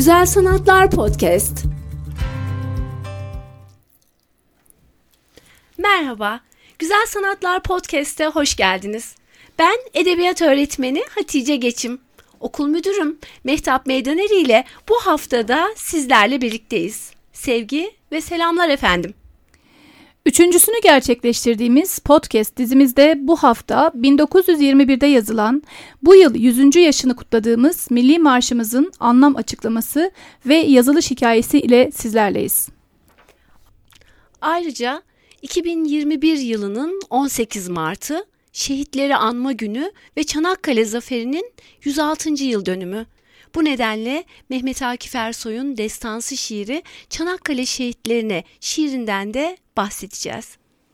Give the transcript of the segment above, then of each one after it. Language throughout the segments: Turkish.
Güzel Sanatlar Podcast. Merhaba, Güzel Sanatlar Podcast'e hoş geldiniz. Ben edebiyat öğretmeni Hatice Geçim. Okul müdürüm Mehtap Meydaneri ile bu haftada sizlerle birlikteyiz. Sevgi ve selamlar efendim. Üçüncüsünü gerçekleştirdiğimiz podcast dizimizde bu hafta 1921'de yazılan, bu yıl 100. yaşını kutladığımız Milli Marşımızın anlam açıklaması ve yazılış hikayesi ile sizlerleyiz. Ayrıca 2021 yılının 18 Mart'ı Şehitleri Anma Günü ve Çanakkale Zaferi'nin 106. yıl dönümü. Bu nedenle Mehmet Akif Ersoy'un destansı şiiri Çanakkale Şehitlerine şiirinden de bahsedeceğiz.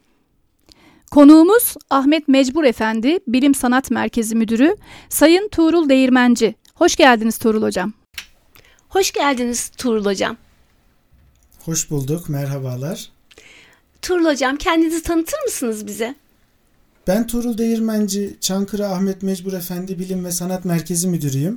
Konuğumuz Ahmet Mecbur Efendi, Bilim Sanat Merkezi Müdürü Sayın Tuğrul Değirmenci. Hoş geldiniz Tuğrul Hocam. Hoş geldiniz Tuğrul Hocam. Hoş bulduk, merhabalar. Tuğrul Hocam, kendinizi tanıtır mısınız bize? Ben Tuğrul Değirmenci, Çankırı Ahmet Mecbur Efendi Bilim ve Sanat Merkezi Müdürüyüm.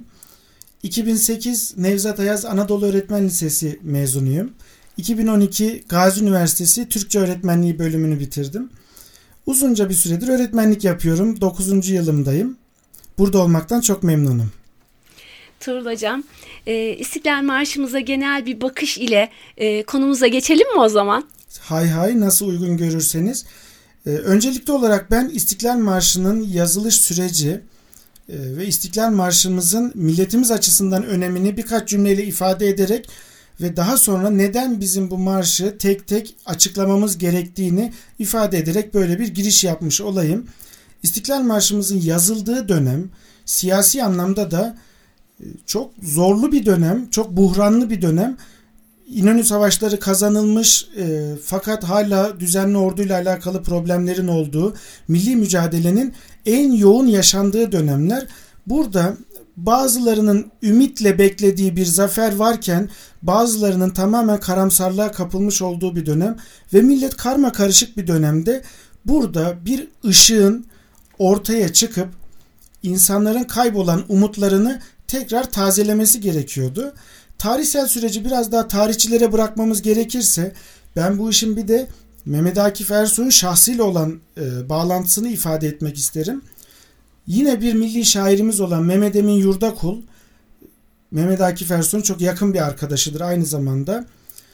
2008 Nevzat Ayaz Anadolu Öğretmen Lisesi mezunuyum. 2012 Gazi Üniversitesi Türkçe Öğretmenliği bölümünü bitirdim. Uzunca bir süredir öğretmenlik yapıyorum. 9. yılımdayım. Burada olmaktan çok memnunum. Tuğrul Hocam, İstiklal Marşımıza genel bir bakış ile konumuza geçelim mi o zaman? Hay nasıl uygun görürseniz. Öncelikli olarak ben İstiklal Marşı'nın yazılış süreci ve İstiklal Marşımızın milletimiz açısından önemini birkaç cümleyle ifade ederek ve daha sonra neden bizim bu marşı tek tek açıklamamız gerektiğini ifade ederek böyle bir giriş yapmış olayım. İstiklal Marşımızın yazıldığı dönem siyasi anlamda da çok zorlu bir dönem, çok buhranlı bir dönem. İnönü Savaşları kazanılmış fakat hala düzenli orduyla alakalı problemlerin olduğu, milli mücadelenin en yoğun yaşandığı dönemler. Burada bazılarının ümitle beklediği bir zafer varken bazılarının tamamen karamsarlığa kapılmış olduğu bir dönem ve millet karma karışık bir dönemde burada bir ışığın ortaya çıkıp insanların kaybolan umutlarını tekrar tazelemesi gerekiyordu. Tarihsel süreci biraz daha tarihçilere bırakmamız gerekirse ben bu işin bir de Mehmet Akif Ersoy'un şahsıyla olan bağlantısını ifade etmek isterim. Yine bir milli şairimiz olan Mehmet Emin Yurdakul, Mehmet Akif Ersoy'un çok yakın bir arkadaşıdır aynı zamanda.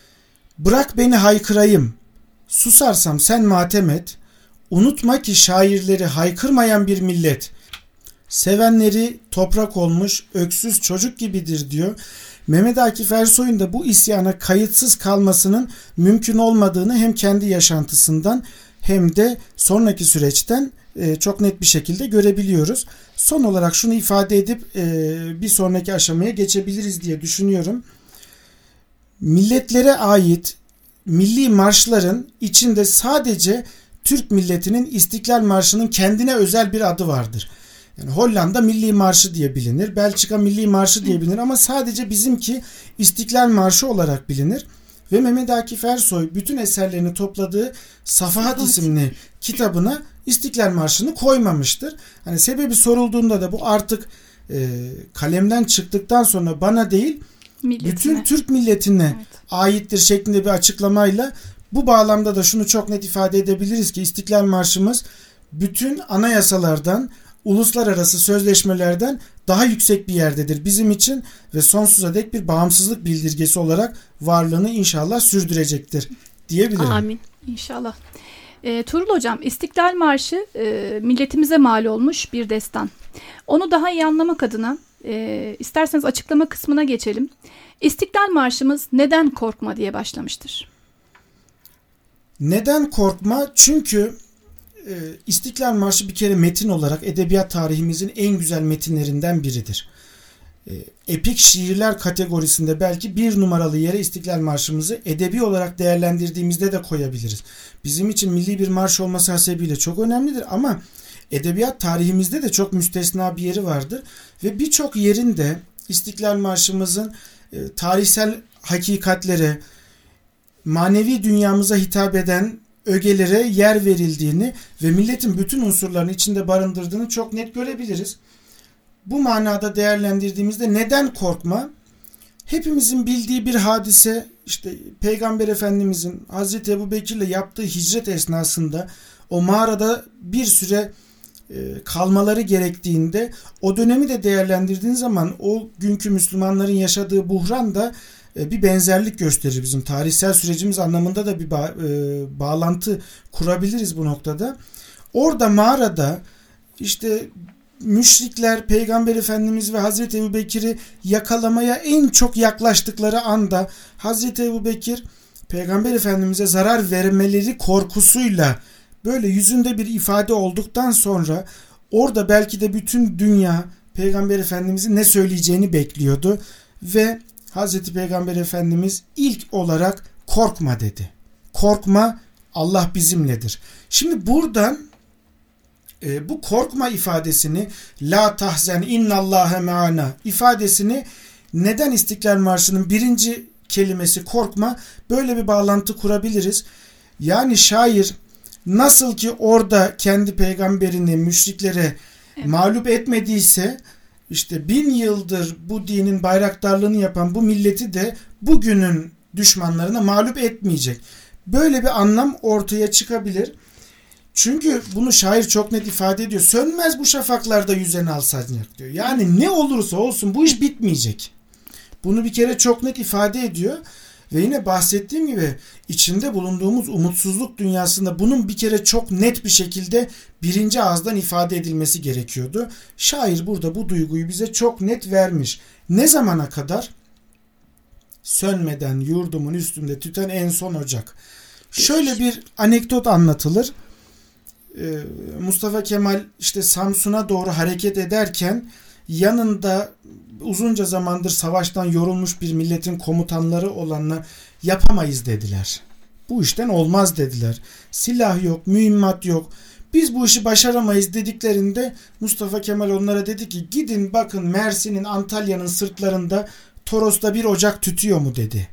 Bırak beni haykırayım, susarsam sen matem et, unutma ki şairleri haykırmayan bir millet, sevenleri toprak olmuş öksüz çocuk gibidir diyor. Mehmet Akif Ersoy'un da bu isyana kayıtsız kalmasının mümkün olmadığını hem kendi yaşantısından hem de sonraki süreçten çok net bir şekilde görebiliyoruz. Son olarak şunu ifade edip bir sonraki aşamaya geçebiliriz diye düşünüyorum. Milletlere ait milli marşların içinde sadece Türk milletinin İstiklal Marşı'nın kendine özel bir adı vardır. Yani Hollanda Milli Marşı diye bilinir, Belçika Milli Marşı diye bilinir ama sadece bizimki İstiklal Marşı olarak bilinir. Ve Mehmet Akif Ersoy bütün eserlerini topladığı Safahat isimli kitabına İstiklal Marşı'nı koymamıştır. Hani sebebi sorulduğunda da bu artık kalemden çıktıktan sonra bana değil bütün Türk milletine aittir şeklinde bir açıklamayla bu bağlamda da şunu çok net ifade edebiliriz ki İstiklal Marşımız bütün anayasalardan, uluslararası sözleşmelerden daha yüksek bir yerdedir bizim için ve sonsuza dek bir bağımsızlık bildirgesi olarak varlığını inşallah sürdürecektir diyebilirim. Amin. İnşallah. Tuğrul Hocam, İstiklal Marşı milletimize mal olmuş bir destan. Onu daha iyi anlamak adına isterseniz açıklama kısmına geçelim. İstiklal Marşımız neden korkma diye başlamıştır? Neden korkma? Çünkü İstiklal Marşı bir kere metin olarak edebiyat tarihimizin en güzel metinlerinden biridir. Epik şiirler kategorisinde belki bir numaralı yere İstiklal Marşımızı edebi olarak değerlendirdiğimizde de koyabiliriz. Bizim için milli bir marş olması hasebiyle çok önemlidir ama edebiyat tarihimizde de çok müstesna bir yeri vardır ve birçok yerinde İstiklal Marşımızın tarihsel hakikatlere, manevi dünyamıza hitap eden ögelere yer verildiğini ve milletin bütün unsurlarını içinde barındırdığını çok net görebiliriz. Bu manada değerlendirdiğimizde neden korkma? hepimizin bildiği bir hadise, işte Peygamber Efendimizin Hazreti Ebubekir'le yaptığı hicret esnasında o mağarada bir süre kalmaları gerektiğinde, o dönemi de değerlendirdiğin zaman o günkü Müslümanların yaşadığı buhran da bir benzerlik gösterir. Bizim tarihsel sürecimiz anlamında da bir bağlantı kurabiliriz bu noktada. Orada mağarada işte müşrikler Peygamber Efendimiz ve Hazreti Ebubekir'i yakalamaya en çok yaklaştıkları anda Hazreti Ebubekir Peygamber Efendimiz'e zarar vermeleri korkusuyla böyle yüzünde bir ifade olduktan sonra orada belki de bütün dünya Peygamber Efendimiz'in ne söyleyeceğini bekliyordu ve Hazreti Peygamber Efendimiz ilk olarak korkma dedi. Korkma, Allah bizimledir. Şimdi buradan bu korkma ifadesini, la tahzen innallâhe me'ana ifadesini neden İstiklal Marşı'nın birinci kelimesi korkma, böyle bir bağlantı kurabiliriz. Yani şair nasıl ki orada kendi peygamberini müşriklere mağlup etmediyse, işte 1000 yıldır bu dinin bayraktarlığını yapan bu milleti de bugünün düşmanlarına mağlup etmeyecek. Böyle bir anlam ortaya çıkabilir. Çünkü bunu şair çok net ifade ediyor. Sönmez bu şafaklarda yüzen alsancak diyor. Yani ne olursa olsun bu iş bitmeyecek. Bunu bir kere çok net ifade ediyor. Ve yine bahsettiğim gibi içinde bulunduğumuz umutsuzluk dünyasında bunun bir kere çok net bir şekilde birinci ağızdan ifade edilmesi gerekiyordu. Şair burada bu duyguyu bize çok net vermiş. Ne zamana kadar? Sönmeden yurdumun üstünde tüten en son ocak. Şöyle bir anekdot anlatılır. Mustafa Kemal işte Samsun'a doğru hareket ederken yanında uzunca zamandır savaştan yorulmuş bir milletin komutanları olanlar yapamayız dediler. Bu işten olmaz dediler. Silah yok, mühimmat yok. Biz bu işi başaramayız dediklerinde Mustafa Kemal onlara dedi ki gidin bakın Mersin'in, Antalya'nın sırtlarında Toros'ta bir ocak tütüyor mu dedi.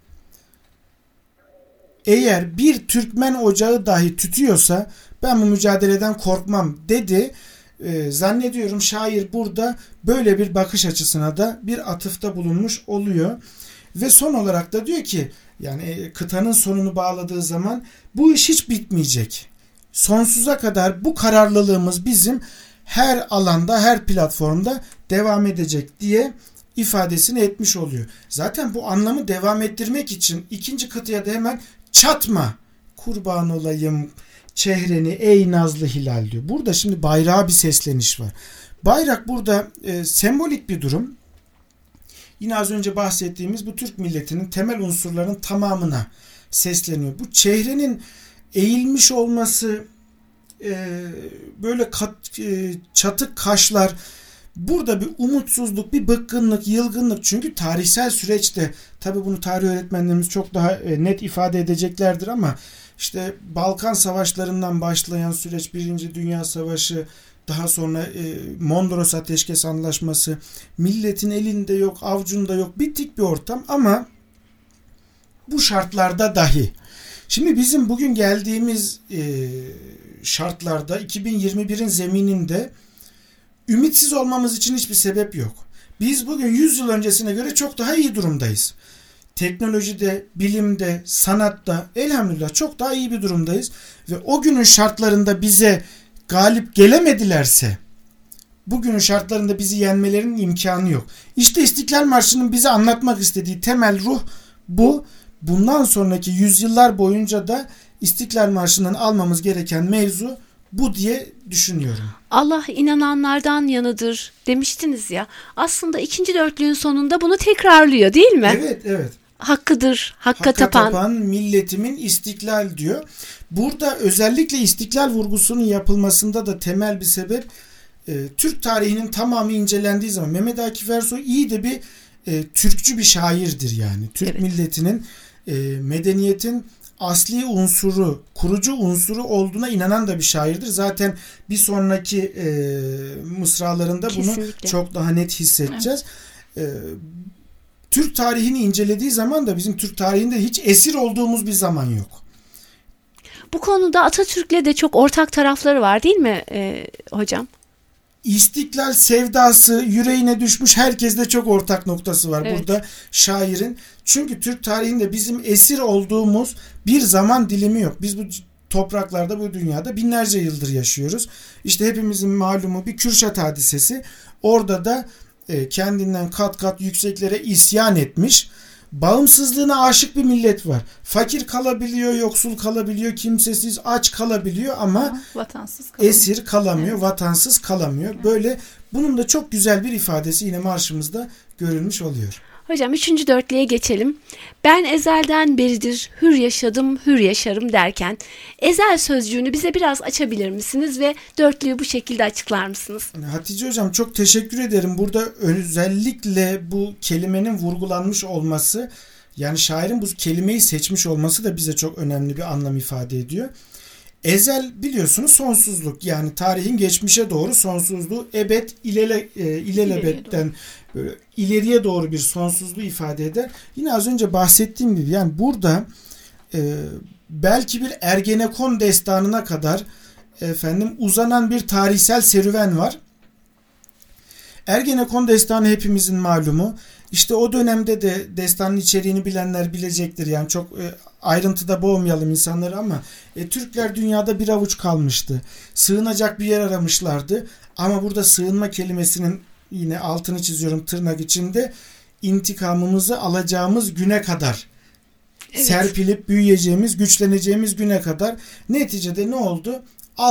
Eğer bir Türkmen ocağı dahi tütüyorsa ben bu mücadeleden korkmam dedi. Zannediyorum şair burada böyle bir bakış açısına da bir atıfta bulunmuş oluyor. Ve son olarak da diyor ki yani kıtanın sonunu bağladığı zaman bu iş hiç bitmeyecek. Sonsuza kadar bu kararlılığımız bizim her alanda, her platformda devam edecek diye ifadesini etmiş oluyor. Zaten bu anlamı devam ettirmek için ikinci kıtaya da hemen çatma, kurban olayım çehreni ey nazlı hilal diyor. Burada şimdi bayrağa bir sesleniş var. Bayrak burada sembolik bir durum. Yine az önce bahsettiğimiz bu Türk milletinin temel unsurlarının tamamına sesleniyor. Bu çehrenin eğilmiş olması, böyle çatık kaşlar, burada bir umutsuzluk, bir bıkkınlık, yılgınlık. Çünkü tarihsel süreçte, tabii bunu tarih öğretmenlerimiz çok daha net ifade edeceklerdir ama işte Balkan Savaşlarından başlayan süreç, Birinci Dünya Savaşı, daha sonra Mondros Ateşkes Anlaşması, milletin elinde yok, avcunda yok, bitik bir ortam ama bu şartlarda dahi. Şimdi bizim bugün geldiğimiz şartlarda 2021'in zemininde ümitsiz olmamız için hiçbir sebep yok. Biz bugün 100 yıl öncesine göre çok daha iyi durumdayız. Teknolojide, bilimde, sanatta elhamdülillah çok daha iyi bir durumdayız. Ve o günün şartlarında bize galip gelemedilerse bugünün şartlarında bizi yenmelerinin imkanı yok. İşte İstiklal Marşı'nın bize anlatmak istediği temel ruh bu. Bundan sonraki yüzyıllar boyunca da İstiklal Marşı'ndan almamız gereken mevzu bu diye düşünüyorum. Allah inananlardan yanıdır demiştiniz ya. Aslında ikinci dörtlüğün sonunda bunu tekrarlıyor değil mi? Evet, evet. Hakkıdır, hakka tapan milletimin istiklal diyor. Burada özellikle istiklal vurgusunun yapılmasında da temel bir sebep Türk tarihinin tamamı incelendiği zaman Mehmet Akif Ersoy iyi de bir Türkçü bir şairdir yani. Türk milletinin medeniyetin asli unsuru, kurucu unsuru olduğuna inanan da bir şairdir. Zaten bir sonraki mısralarında bunu çok daha net hissedeceğiz. Türk tarihini incelediği zaman da bizim Türk tarihinde hiç esir olduğumuz bir zaman yok. Bu konuda Atatürk'le de çok ortak tarafları var değil mi hocam? İstiklal sevdası yüreğine düşmüş, herkeste çok ortak noktası var Evet. burada şairin. Çünkü Türk tarihinde bizim esir olduğumuz bir zaman dilimi yok. Biz bu topraklarda, bu dünyada binlerce yıldır yaşıyoruz. İşte hepimizin malumu bir Kürşat hadisesi. Orada da kendinden kat kat yükseklere isyan etmiş, bağımsızlığına aşık bir millet var. Fakir kalabiliyor, yoksul kalabiliyor, kimsesiz, aç kalabiliyor ama vatansız kalamıyor. esir kalamıyor, Evet. vatansız kalamıyor. Böyle bunun da çok güzel bir ifadesi yine marşımızda görülmüş oluyor. Hocam 3. dörtlüğe geçelim. Ben ezelden beridir hür yaşadım, hür yaşarım derken ezel sözcüğünü bize biraz açabilir misiniz ve dörtlüğü bu şekilde açıklar mısınız? Hatice Hocam çok teşekkür ederim. Burada özellikle bu kelimenin vurgulanmış olması, yani şairin bu kelimeyi seçmiş olması da bize çok önemli bir anlam ifade ediyor. Ezel biliyorsunuz sonsuzluk, yani tarihin geçmişe doğru sonsuzluğu, ebed ilelebet'ten böyle ileriye doğru bir sonsuzluğu ifade eder. Yine az önce bahsettiğim gibi yani burada belki bir Ergenekon destanına kadar uzanan bir tarihsel serüven var. Ergenekon destanı hepimizin malumu. İşte o dönemde de destanın içeriğini bilenler bilecektir. Yani çok ayrıntıda boğmayalım insanları ama Türkler dünyada bir avuç kalmıştı. Sığınacak bir yer aramışlardı. Ama burada sığınma kelimesinin, yine altını çiziyorum tırnak içinde, intikamımızı alacağımız güne kadar. Evet. Serpilip büyüyeceğimiz, güçleneceğimiz güne kadar. Neticede ne oldu?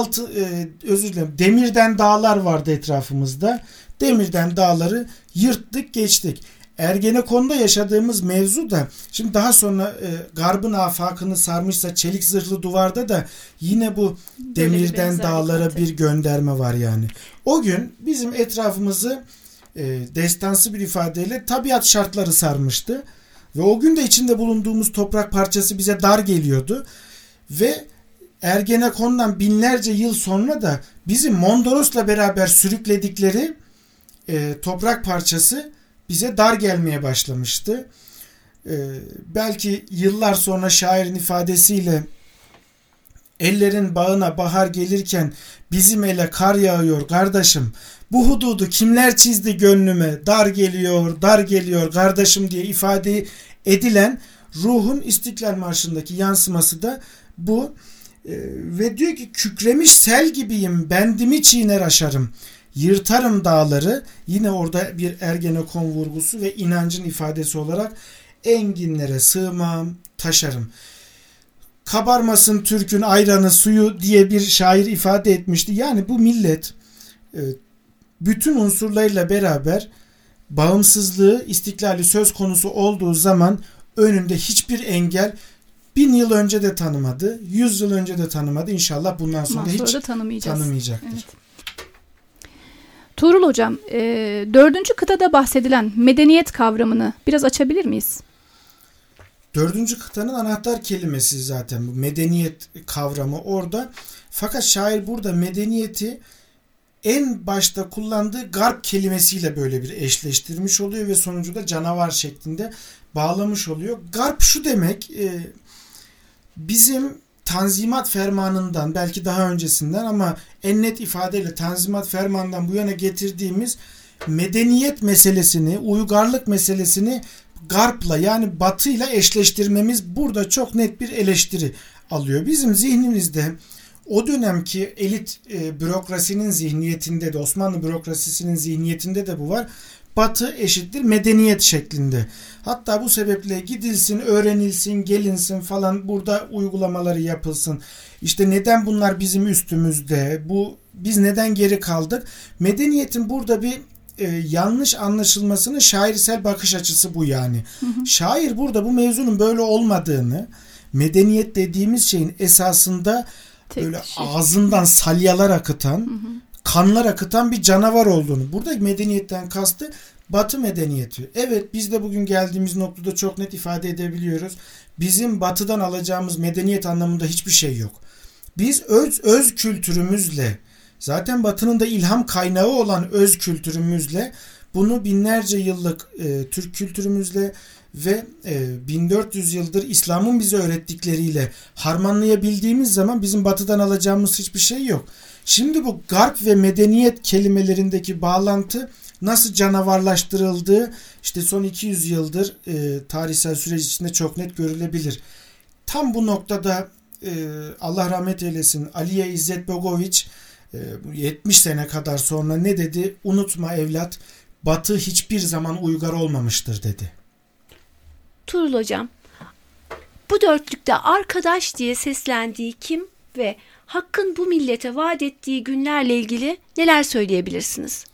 Demirden dağlar vardı etrafımızda. Demirden dağları yırttık, geçtik. Ergenekon'da yaşadığımız mevzu da şimdi daha sonra Garb'ın afakını sarmışsa çelik zırhlı duvarda da yine bu demirden dağlara bir gönderme var yani. O gün bizim etrafımızı destansı bir ifadeyle tabiat şartları sarmıştı. Ve o gün de içinde bulunduğumuz toprak parçası bize dar geliyordu. Ve Ergenekon'dan binlerce yıl sonra da bizi Mondros'la beraber sürükledikleri toprak parçası bize dar gelmeye başlamıştı. Belki yıllar sonra şairin ifadesiyle ellerin bağına bahar gelirken bizim ele kar yağıyor kardeşim. Bu hududu kimler çizdi gönlüme, dar geliyor, dar geliyor kardeşim diye ifade edilen ruhun İstiklal Marşı'ndaki yansıması da bu. Ve diyor ki kükremiş sel gibiyim, bendimi çiğner aşarım. Yırtarım dağları, yine orada bir Ergenekon vurgusu ve inancın ifadesi olarak enginlere sığmam, taşarım. Kabarmasın Türk'ün ayranı suyu diye bir şair ifade etmişti. Yani bu millet bütün unsurlarıyla beraber bağımsızlığı, istiklali söz konusu olduğu zaman önünde hiçbir engel 1000 yıl önce de tanımadı, 100 yıl önce de tanımadı. İnşallah bundan sonra hiç tanımayacaktır. Evet. Tuğrul Hocam, 4. kıtada bahsedilen medeniyet kavramını biraz açabilir miyiz? 4. kıtanın anahtar kelimesi zaten bu medeniyet kavramı orada. Fakat şair burada medeniyeti en başta kullandığı garp kelimesiyle böyle bir eşleştirmiş oluyor ve sonucu da canavar şeklinde bağlamış oluyor. Garp şu demek, bizim Tanzimat Fermanı'ndan, belki daha öncesinden ama en net ifadeyle Tanzimat Fermanı'ndan bu yana getirdiğimiz medeniyet meselesini, uygarlık meselesini Garp'la, yani Batı'yla eşleştirmemiz burada çok net bir eleştiri alıyor. Bizim zihnimizde o dönemki elit bürokrasinin zihniyetinde de, Osmanlı bürokrasisinin zihniyetinde de bu var. Batı eşittir medeniyet şeklinde. Hatta bu sebeple gidilsin, öğrenilsin, gelinsin falan, burada uygulamaları yapılsın. İşte neden bunlar bizim üstümüzde? Biz neden geri kaldık? Medeniyetin burada bir yanlış anlaşılmasının şairsel bakış açısı bu yani. Şair burada bu mevzunun böyle olmadığını, medeniyet dediğimiz şeyin esasında böyle ağzından salyalar akıtan, kanlar akıtan bir canavar olduğunu. Burada medeniyetten kastı Batı medeniyeti. Evet, biz de bugün geldiğimiz noktada çok net ifade edebiliyoruz. Bizim Batı'dan alacağımız medeniyet anlamında hiçbir şey yok. Biz öz kültürümüzle, zaten Batı'nın da ilham kaynağı olan öz kültürümüzle, bunu binlerce yıllık Türk kültürümüzle ve 1400 yıldır İslam'ın bize öğrettikleriyle harmanlayabildiğimiz zaman bizim batıdan alacağımız hiçbir şey yok. Şimdi bu garp ve medeniyet kelimelerindeki bağlantı nasıl canavarlaştırıldığı işte son 200 yıldır tarihsel süreç içinde çok net görülebilir. Tam bu noktada Allah rahmet eylesin Aliye İzzet Bogoviç 70 sene kadar sonra ne dedi? Unutma evlat, Batı hiçbir zaman uygar olmamıştır dedi. Tuğrul Hocam, bu dörtlükte arkadaş diye seslendiği kim ve Hakk'ın bu millete vaat ettiği günlerle ilgili neler söyleyebilirsiniz?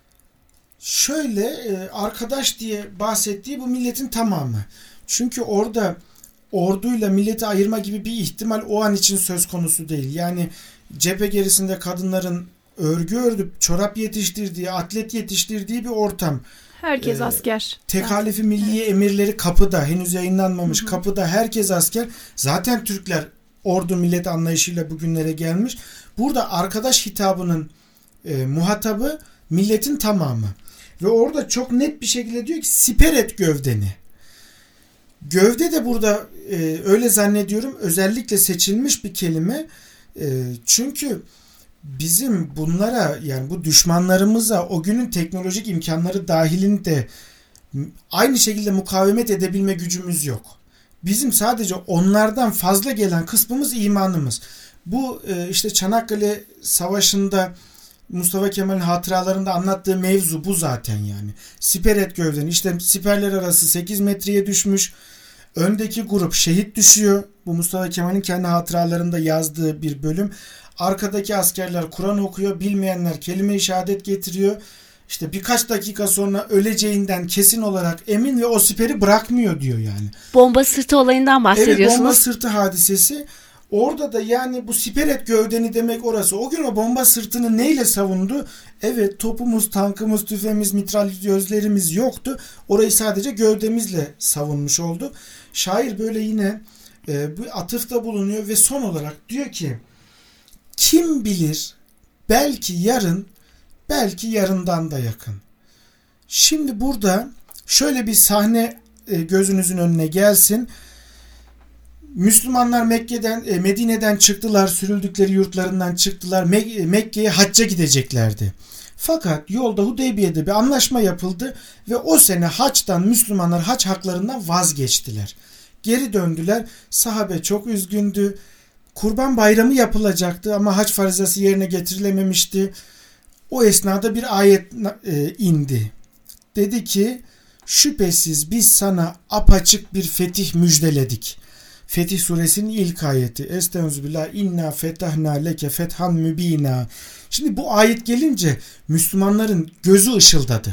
Şöyle arkadaş diye bahsettiği bu milletin tamamı. Çünkü orada orduyla milleti ayırma gibi bir ihtimal o an için söz konusu değil. Yani cephe gerisinde kadınların örgü ördüp çorap yetiştirdiği, atlet yetiştirdiği bir ortam. Herkes asker. Tekalifi milliye emirleri kapıda, henüz yayınlanmamış kapıda, herkes asker. Zaten Türkler ordu millet anlayışıyla bugünlere gelmiş. Burada arkadaş hitabının muhatabı milletin tamamı. Ve orada çok net bir şekilde diyor ki siper et gövdeni. Gövde de burada öyle zannediyorum özellikle seçilmiş bir kelime. Çünkü bizim bunlara, yani bu düşmanlarımıza o günün teknolojik imkanları dahilinde aynı şekilde mukavemet edebilme gücümüz yok. Bizim sadece onlardan fazla gelen kısmımız imanımız. Bu işte Çanakkale Savaşı'nda Mustafa Kemal'in hatıralarında anlattığı mevzu bu zaten yani. Siper et gövdeni. İşte siperler arası 8 metreye düşmüş. Öndeki grup şehit düşüyor. Bu Mustafa Kemal'in kendi hatıralarında yazdığı bir bölüm. Arkadaki askerler Kur'an okuyor. Bilmeyenler kelime-i şehadet getiriyor. İşte birkaç dakika sonra öleceğinden kesin olarak emin ve o siperi bırakmıyor diyor yani. Bomba sırtı olayından bahsediyorsunuz. Evet, bomba sırtı hadisesi. Orada da yani bu siper et gövdeni demek orası. O gün o bomba sırtını neyle savundu? Evet, topumuz, tankımız, tüfeğimiz, mitralyözlerimiz yoktu. Orayı sadece gövdemizle savunmuş olduk. Şair böyle yine bu atıfta bulunuyor ve son olarak diyor ki kim bilir belki yarın, belki yarından da yakın. Şimdi burada şöyle bir sahne gözünüzün önüne gelsin. Müslümanlar Medine'den çıktılar, sürüldükleri yurtlarından çıktılar. Mekke'ye hacca gideceklerdi. Fakat yolda Hudeybiye'de bir anlaşma yapıldı ve o sene haçtan Müslümanlar haç haklarından vazgeçtiler. Geri döndüler. Sahabe çok üzgündü. Kurban bayramı yapılacaktı ama hac farizası yerine getirilememişti. O esnada bir ayet indi. Dedi ki şüphesiz biz sana apaçık bir fetih müjdeledik. Fetih suresinin ilk ayeti. Estağfirullah inna fetahna leke fethan mübina. Şimdi bu ayet gelince Müslümanların gözü ışıldadı.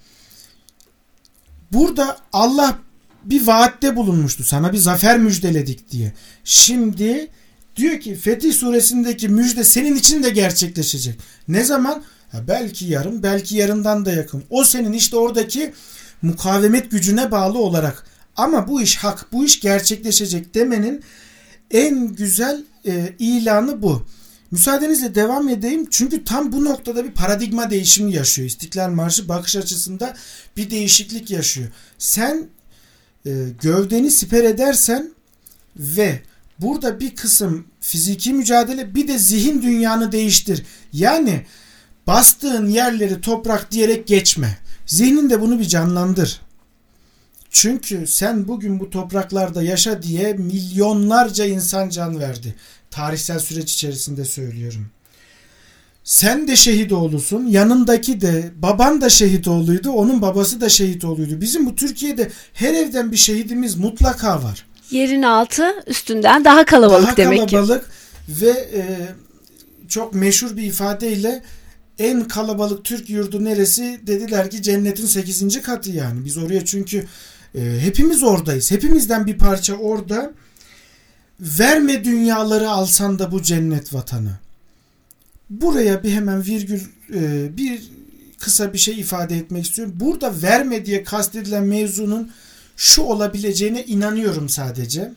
Burada Allah bir vaatte bulunmuştu. Sana bir zafer müjdeledik diye. Şimdi diyor ki Fetih suresindeki müjde senin için de gerçekleşecek. Ne zaman? Belki yarın, belki yarından da yakın. O senin işte oradaki mukavemet gücüne bağlı olarak. Ama bu iş hak, bu iş gerçekleşecek demenin en güzel ilanı bu. Müsaadenizle devam edeyim. Çünkü tam bu noktada bir paradigma değişimi yaşıyor. İstiklal Marşı bakış açısında bir değişiklik yaşıyor. Sen gövdeni siper edersen ve burada bir kısım fiziki mücadele, bir de zihin dünyanı değiştir. Yani bastığın yerleri toprak diyerek geçme. Zihninde bunu bir canlandır. Çünkü sen bugün bu topraklarda yaşa diye milyonlarca insan can verdi. Tarihsel süreç içerisinde söylüyorum. Sen de şehit oğlusun, yanındaki de, baban da şehit oğluydu, onun babası da şehit oğluydu. Bizim bu Türkiye'de her evden bir şehidimiz mutlaka var. Yerin altı üstünden daha kalabalık demek ki. Daha kalabalık ve çok meşhur bir ifadeyle en kalabalık Türk yurdu neresi? Dediler ki cennetin 8. katı yani. Biz oraya çünkü hepimiz oradayız. Hepimizden bir parça orada. Verme dünyaları alsan da bu cennet vatanı. Buraya bir hemen virgül bir kısa bir şey ifade etmek istiyorum. Burada verme diye kastedilen mevzunun şu olabileceğine inanıyorum sadece.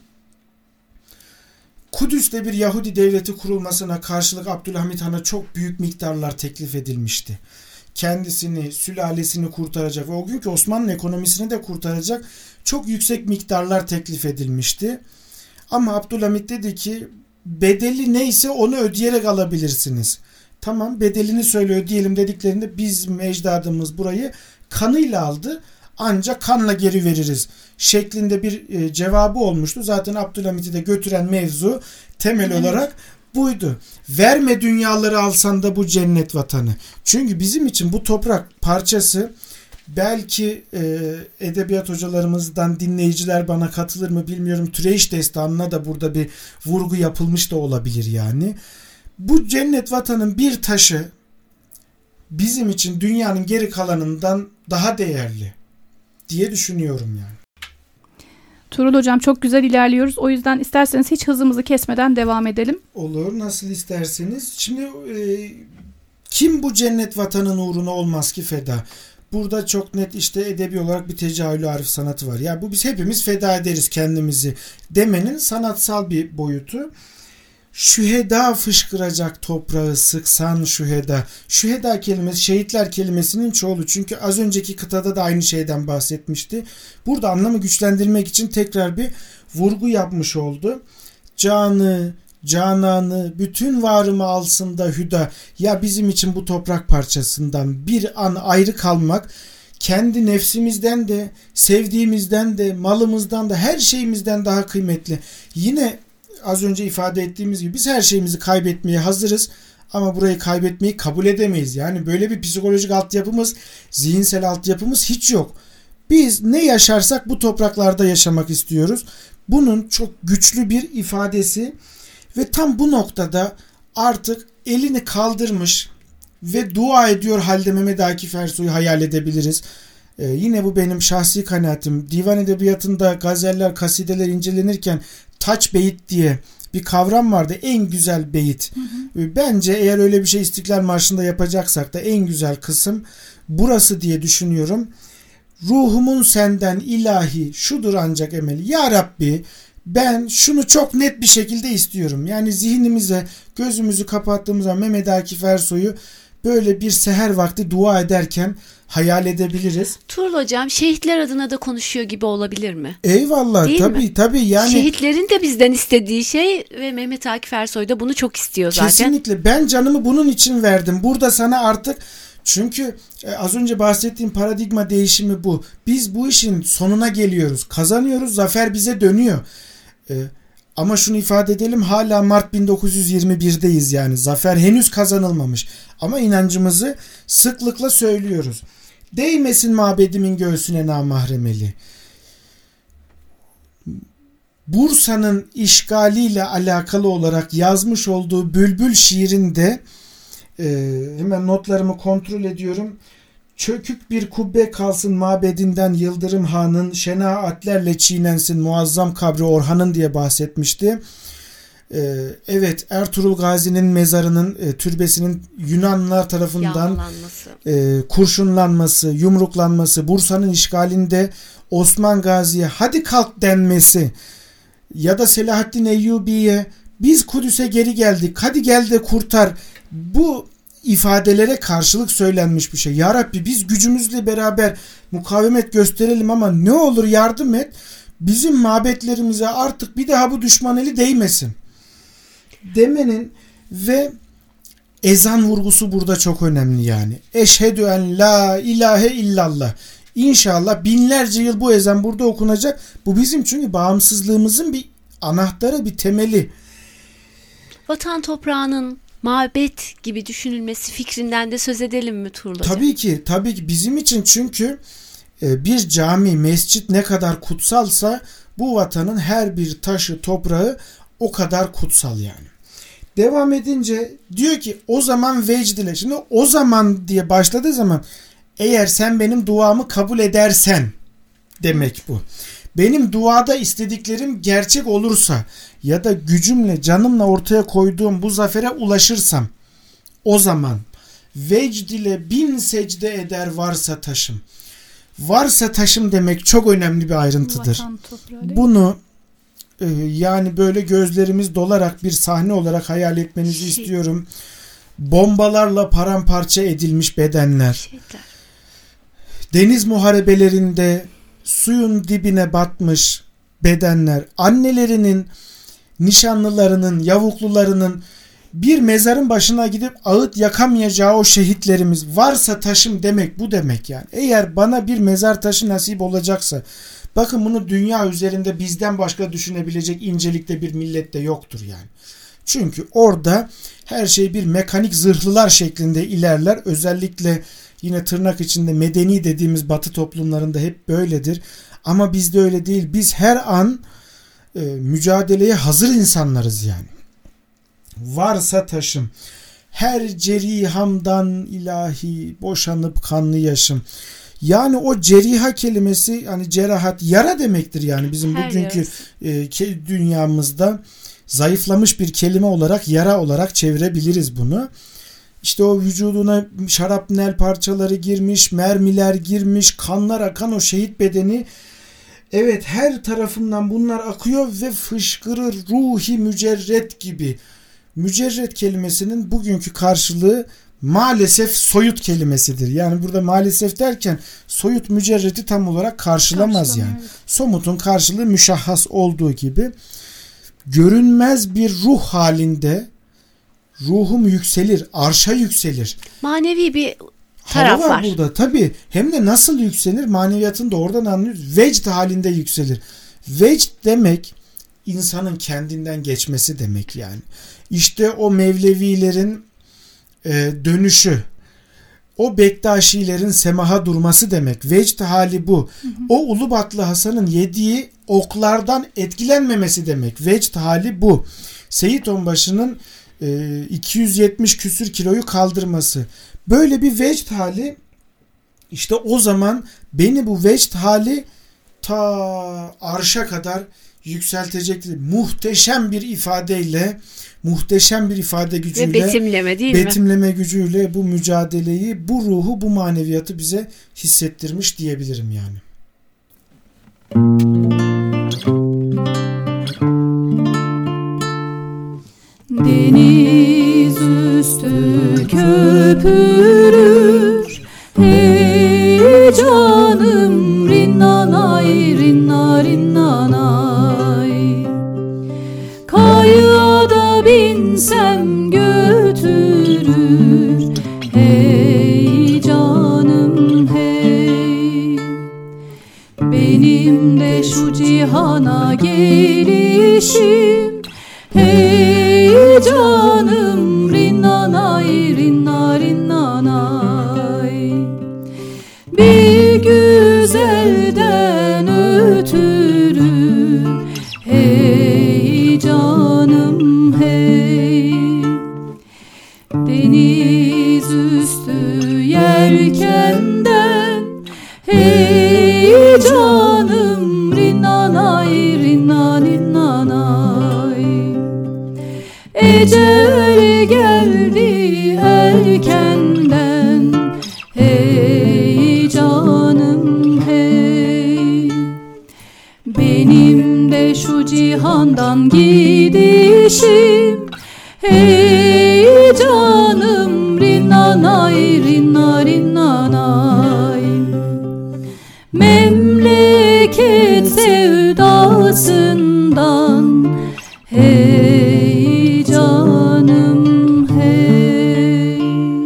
Kudüs'te bir Yahudi devleti kurulmasına karşılık Abdülhamit Han'a çok büyük miktarlar teklif kendisini, sülalesini kurtaracak ve o günkü Osmanlı ekonomisini de kurtaracak çok yüksek miktarlar teklif edilmişti. Ama Abdülhamit dedi ki bedeli neyse onu ödeyerek alabilirsiniz. Tamam, bedelini söyle ödeyelim dediklerinde bizim ecdadımız burayı kanıyla aldı. Ancak kanla geri veririz şeklinde bir cevabı olmuştu. Zaten Abdülhamit'i de götüren mevzu temel olarak buydu. Verme dünyaları alsan da bu cennet vatanı. Çünkü bizim için bu toprak parçası, belki edebiyat hocalarımızdan dinleyiciler bana katılır mı bilmiyorum. Türeyş destanına da burada bir vurgu yapılmış da olabilir yani. Bu cennet vatanın bir taşı bizim için dünyanın geri kalanından daha değerli diye düşünüyorum yani. Tuğrul Hocam, çok güzel ilerliyoruz. O yüzden isterseniz hiç hızımızı kesmeden devam edelim. Olur, nasıl isterseniz. Şimdi kim bu cennet vatanın uğruna olmaz ki feda? Burada çok net işte edebi olarak bir tecahülü arif sanatı var. Ya bu biz hepimiz feda ederiz kendimizi demenin sanatsal bir boyutu. Şüheda fışkıracak toprağı sıksan şüheda. Şüheda kelimesi şehitler kelimesinin çoğulu. Çünkü az önceki kıtada da aynı şeyden bahsetmişti. Burada anlamı güçlendirmek için tekrar bir vurgu yapmış oldu. Canı, cananı, bütün varımı alsın da hüda. Ya bizim için bu toprak parçasından bir an ayrı kalmak, kendi nefsimizden de, sevdiğimizden de, malımızdan da, her şeyimizden daha kıymetli. Yine az önce ifade ettiğimiz gibi biz her şeyimizi kaybetmeye hazırız ama burayı kaybetmeyi kabul edemeyiz. Yani böyle bir psikolojik altyapımız, zihinsel altyapımız hiç yok. Biz ne yaşarsak bu topraklarda yaşamak istiyoruz. Bunun çok güçlü bir ifadesi ve tam bu noktada artık elini kaldırmış ve dua ediyor halde Mehmet Akif Ersoy'u hayal edebiliriz. Yine bu benim şahsi kanaatim. Divan edebiyatında gazeller, kasideler incelenirken taç beyit diye bir kavram vardı. En güzel beyit. Bence eğer öyle bir şey İstiklal Marşı'nda yapacaksak da en güzel kısım burası diye düşünüyorum. Ruhumun senden ilahi şudur ancak emeli. Ya Rabbi, ben şunu çok net bir şekilde istiyorum. Yani zihnimize, gözümüzü kapattığımız zaman Mehmet Akif Ersoy'u böyle bir seher vakti dua ederken hayal edebiliriz. Tuğrul Hocam, şehitler adına da konuşuyor gibi olabilir mi? Eyvallah. Değil tabii mi? Tabii yani. Şehitlerin de bizden istediği şey ve Mehmet Akif Ersoy da bunu çok istiyor zaten. Kesinlikle. Ben canımı bunun için verdim. Burada sana artık, çünkü az önce bahsettiğim paradigma değişimi bu. Biz bu işin sonuna geliyoruz. Kazanıyoruz. Zafer bize dönüyor. Ama şunu ifade edelim, hala Mart 1921'deyiz yani. Zafer henüz kazanılmamış. Ama inancımızı sıklıkla söylüyoruz. Değmesin mabedimin göğsüne namahremeli. Bursa'nın işgaliyle alakalı olarak yazmış olduğu Bülbül şiirinde hemen notlarımı kontrol ediyorum. Çökük bir kubbe kalsın mabedinden Yıldırım Han'ın, şenaatlerle çiğnensin muazzam kabri Orhan'ın diye bahsetmişti. Evet, Ertuğrul Gazi'nin mezarının, türbesinin Yunanlılar tarafından kurşunlanması, yumruklanması, Bursa'nın işgalinde Osman Gazi'ye hadi kalk denmesi ya da Selahaddin Eyyubi'ye biz Kudüs'e geri geldik, hadi gel de kurtar, bu ifadelere karşılık söylenmiş bir şey. Ya Rabbi, biz gücümüzle beraber mukavemet gösterelim ama ne olur yardım et. Bizim mabetlerimize artık bir daha bu düşman eli değmesin demenin ve ezan vurgusu burada çok önemli yani. Eşhedü en la ilahe illallah. İnşallah binlerce yıl bu ezan burada okunacak. Bu bizim çünkü bağımsızlığımızın bir anahtarı, bir temeli. Vatan toprağının mabet gibi düşünülmesi fikrinden de söz edelim mi Tuğrul Hocam? Tabii ki, tabii ki bizim için, çünkü bir cami, mescit ne kadar kutsalsa bu vatanın her bir taşı, toprağı o kadar kutsal yani. Devam edince diyor ki o zaman vecd ile. Şimdi o zaman diye başladığı zaman eğer sen benim duamı kabul edersen demek bu. Benim duada istediklerim gerçek olursa ya da gücümle, canımla ortaya koyduğum bu zafere ulaşırsam o zaman vecd ile 1000 secde eder varsa taşım. Varsa taşım demek çok önemli bir ayrıntıdır. Bunu yani böyle gözlerimiz dolarak bir sahne olarak hayal etmenizi istiyorum. Bombalarla paramparça edilmiş bedenler. Deniz muharebelerinde suyun dibine batmış bedenler, annelerinin, nişanlılarının, yavuklularının bir mezarın başına gidip ağıt yakamayacağı o şehitlerimiz, varsa taşım demek bu demek yani. Eğer bana bir mezar taşı nasip olacaksa, bakın bunu dünya üzerinde bizden başka düşünebilecek incelikte bir millette yoktur yani. Çünkü orada her şey bir mekanik zırhlılar şeklinde ilerler. Özellikle yine tırnak içinde medeni dediğimiz Batı toplumlarında hep böyledir. Ama bizde öyle değil. Biz her an mücadeleye hazır insanlarız yani. Varsa taşım, her cerihamdan ilahi boşanıp kanlı yaşım. Yani o ceriha kelimesi, hani cerahat, yara demektir yani bizim bugünkü dünyamızda zayıflamış bir kelime olarak yara olarak çevirebiliriz bunu. İşte o vücuduna şarapnel parçaları girmiş, mermiler girmiş, kanlar akan o şehit bedeni. Evet, her tarafından bunlar akıyor ve fışkırır ruhi mücerret gibi. Mücerret kelimesinin bugünkü karşılığı maalesef soyut kelimesidir. Yani burada maalesef derken soyut mücerreti tam olarak karşılamaz yani. Evet. Somutun karşılığı müşahhas olduğu gibi görünmez bir ruh halinde ruhum yükselir, arşa yükselir. Manevi bir taraf var burada tabii. Hem de nasıl yükselir? Maneviyatını da oradan anlıyoruz. Vecd halinde yükselir. Vecd demek insanın kendinden geçmesi demek yani. İşte o Mevlevilerin dönüşü, o Bektaşilerin semaha durması demek. Vecd hali bu. O Ulubatlı Hasan'ın yediği oklardan etkilenmemesi demek. Vecd hali bu. Seyit Onbaşı'nın 270 küsür kiloyu kaldırması. Böyle bir vecd hali, işte o zaman beni bu vecd hali ta arşa kadar yükseltecektir. Muhteşem bir ifadeyle, muhteşem bir ifade gücüyle, ve betimleme değil mi? Betimleme gücüyle bu mücadeleyi, bu ruhu, bu maneviyatı bize hissettirmiş diyebilirim yani. Deniz üstü köpürür, hey canım rinnanay rinna rinnanay. Kayığa da binsem götürür, hey canım hey. Benim de şu cihana gelişim, hey canım rinnanay rinna rinnanay. Bir güzelden ötürü, hey canım hey. Deniz üstü yelkenden, hey canım rinnanay rinna rinnanay. Ecel geldi erkenden, hey canım hey. Benim de şu cihandan gidişim, hey canım rinnanay rinna rinnanay. Memleket sevdasından, hey canım hey.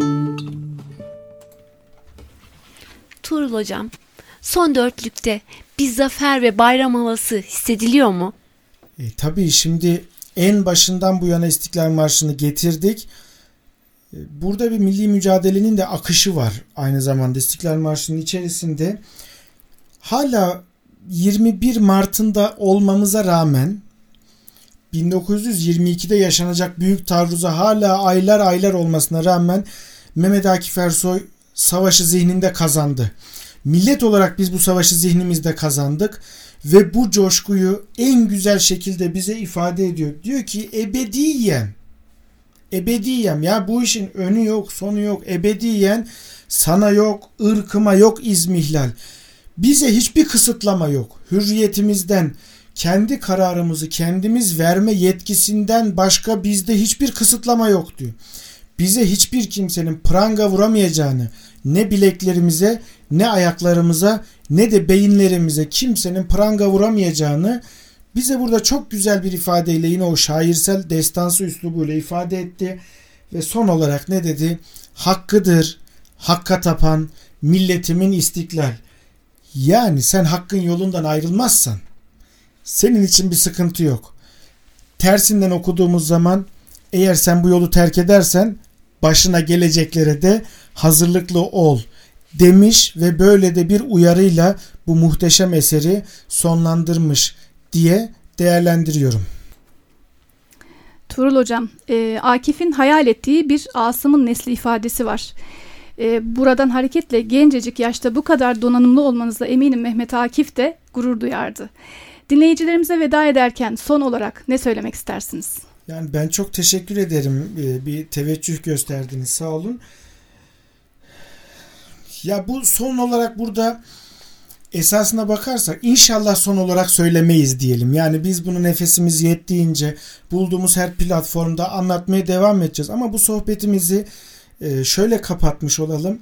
Tuğrul Hocam, son dörtlükte bir zafer ve bayram havası hissediliyor mu? Tabii şimdi en başından bu yana İstiklal Marşı'nı getirdik. Burada bir milli mücadelenin de akışı var. Aynı zamanda İstiklal Marşı'nın içerisinde hala 21 Mart'ında olmamıza rağmen 1922'de yaşanacak büyük taarruza hala aylar olmasına rağmen Mehmet Akif Ersoy savaşı zihninde kazandı. Millet olarak biz bu savaşı zihnimizde kazandık ve bu coşkuyu en güzel şekilde bize ifade ediyor. Diyor ki ebediyen ya, bu işin önü yok, sonu yok. Ebediyen sana yok, ırkıma yok izmihlal. Bize hiçbir kısıtlama yok. Hürriyetimizden, kendi kararımızı kendimiz verme yetkisinden başka bizde hiçbir kısıtlama yok diyor. bize hiçbir kimsenin pranga vuramayacağını, ne bileklerimize, ne ayaklarımıza, ne de beyinlerimize kimsenin pranga vuramayacağını bize burada çok güzel bir ifadeyle, yine o şairsel destansı üslubuyla ifade etti. Ve son olarak ne dedi? Hakkıdır, hakka tapan milletimin istiklal. Yani sen hakkın yolundan ayrılmazsan senin için bir sıkıntı yok. Tersinden okuduğumuz zaman eğer sen bu yolu terk edersen başına geleceklere de hazırlıklı ol demiş ve böyle de bir uyarıyla bu muhteşem eseri sonlandırmış diye değerlendiriyorum. Tuğrul Hocam, Akif'in hayal ettiği bir Asım'ın nesli ifadesi var. Buradan hareketle gencecik yaşta bu kadar donanımlı olmanızla eminim Mehmet Akif de gurur duyardı. Dinleyicilerimize veda ederken son olarak ne söylemek istersiniz? Yani ben çok teşekkür ederim. Bir teveccüh gösterdiniz. Sağ olun. Ya bu son olarak burada esasına bakarsak inşallah son olarak söylemeyiz diyelim. Yani biz bunu nefesimiz yettiğince bulduğumuz her platformda anlatmaya devam edeceğiz. Ama bu sohbetimizi şöyle kapatmış olalım.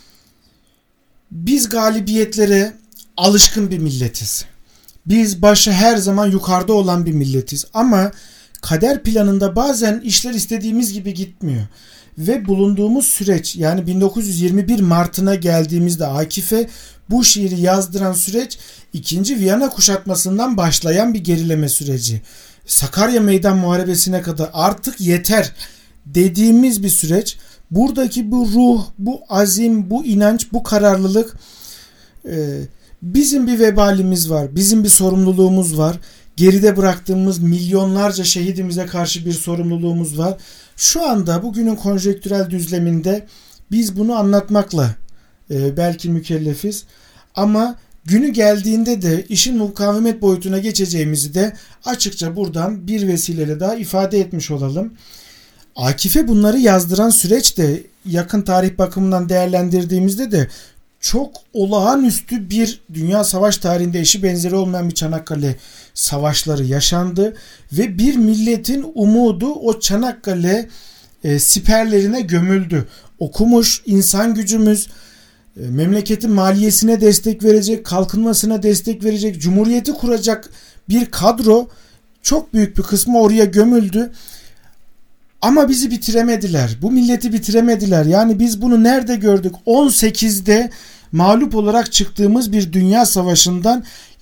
Biz galibiyetlere alışkın bir milletiz. Biz başı her zaman yukarıda olan bir milletiz. Ama kader planında bazen işler istediğimiz gibi gitmiyor. Ve bulunduğumuz süreç, yani 1921 Mart'ına geldiğimizde Akif'e bu şiiri yazdıran süreç 2. Viyana kuşatmasından başlayan bir gerileme süreci. Sakarya Meydan Muharebesi'ne kadar artık yeter dediğimiz bir süreç. Buradaki bu ruh, bu azim, bu inanç, bu kararlılık, bizim bir vebalimiz var, bizim bir sorumluluğumuz var. Geride bıraktığımız milyonlarca şehidimize karşı bir sorumluluğumuz var. Şu anda bugünün konjektürel düzleminde biz bunu anlatmakla belki mükellefiz. Ama günü geldiğinde de işin mukavemet boyutuna geçeceğimizi de açıkça buradan bir vesileyle daha ifade etmiş olalım. Akif'e bunları yazdıran süreç de yakın tarih bakımından değerlendirdiğimizde de çok olağanüstü bir dünya savaş tarihinde eşi benzeri olmayan bir Çanakkale savaşları yaşandı ve bir milletin umudu o Çanakkale siperlerine gömüldü. Okumuş insan gücümüz memleketin maliyesine destek verecek, kalkınmasına destek verecek, cumhuriyeti kuracak bir kadro, çok büyük bir kısmı oraya gömüldü. Ama bizi bitiremediler. Bu milleti bitiremediler. Yani biz bunu nerede gördük? 18'de mağlup olarak çıktığımız bir dünya savaşından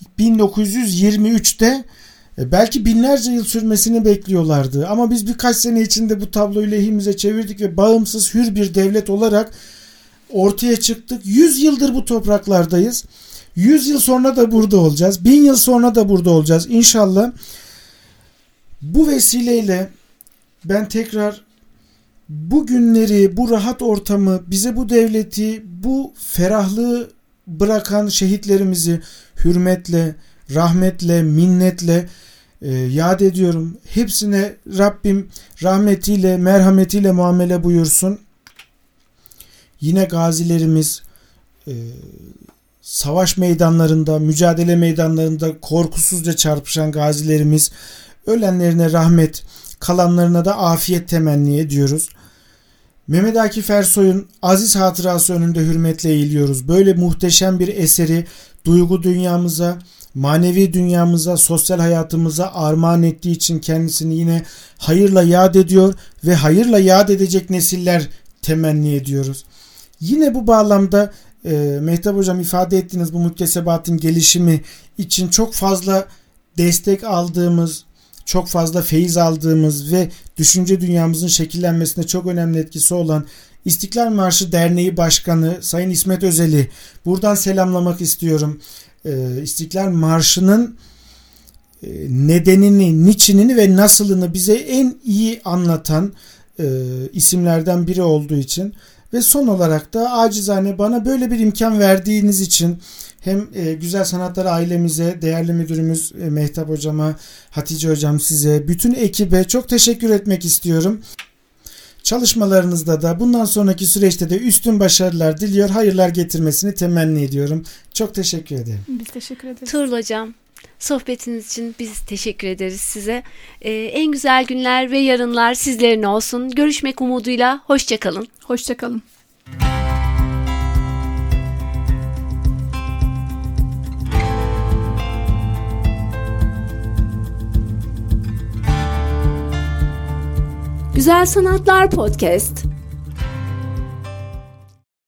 1923'te belki binlerce yıl sürmesini bekliyorlardı. Ama biz birkaç sene içinde bu tabloyu lehimize çevirdik ve bağımsız hür bir devlet olarak ortaya çıktık. 100 yıldır bu topraklardayız. 100 yıl sonra da burada olacağız. 1000 yıl sonra da burada olacağız. İnşallah bu vesileyle ben tekrar bu günleri, bu rahat ortamı, bize bu devleti, bu ferahlığı bırakan şehitlerimizi hürmetle, rahmetle, minnetle yad ediyorum. Hepsine Rabbim rahmetiyle, merhametiyle muamele buyursun. Yine gazilerimiz savaş meydanlarında, mücadele meydanlarında korkusuzca çarpışan gazilerimiz, ölenlerine rahmet, kalanlarına da afiyet temenni ediyoruz. Mehmet Akif Ersoy'un aziz hatırası önünde hürmetle eğiliyoruz. Böyle muhteşem bir eseri duygu dünyamıza, manevi dünyamıza, sosyal hayatımıza armağan ettiği için kendisini yine hayırla yad ediyor ve hayırla yad edecek nesiller temenni ediyoruz. Yine bu bağlamda Mehtap Hocam ifade ettiğiniz bu müktesebatın gelişimi için çok fazla destek aldığımız, çok fazla feyiz aldığımız ve düşünce dünyamızın şekillenmesine çok önemli etkisi olan İstiklal Marşı Derneği Başkanı Sayın İsmet Özel'i buradan selamlamak istiyorum. İstiklal Marşı'nın nedenini, niçinini ve nasılını bize en iyi anlatan isimlerden biri olduğu için ve son olarak da acizane bana böyle bir imkan verdiğiniz için hem Güzel Sanatlar ailemize, değerli müdürümüz Mehtap Hocama, Hatice Hocam, size, bütün ekibe çok teşekkür etmek istiyorum. Çalışmalarınızda da bundan sonraki süreçte de üstün başarılar diliyor, hayırlar getirmesini temenni ediyorum. Çok teşekkür ederim. Biz teşekkür ederiz. Tuğrul Hocam, Sohbetiniz için biz teşekkür ederiz size. En güzel günler ve yarınlar sizlerin olsun. Görüşmek umuduyla. Hoşça kalın. Hoşça kalın. Güzel Sanatlar Podcast.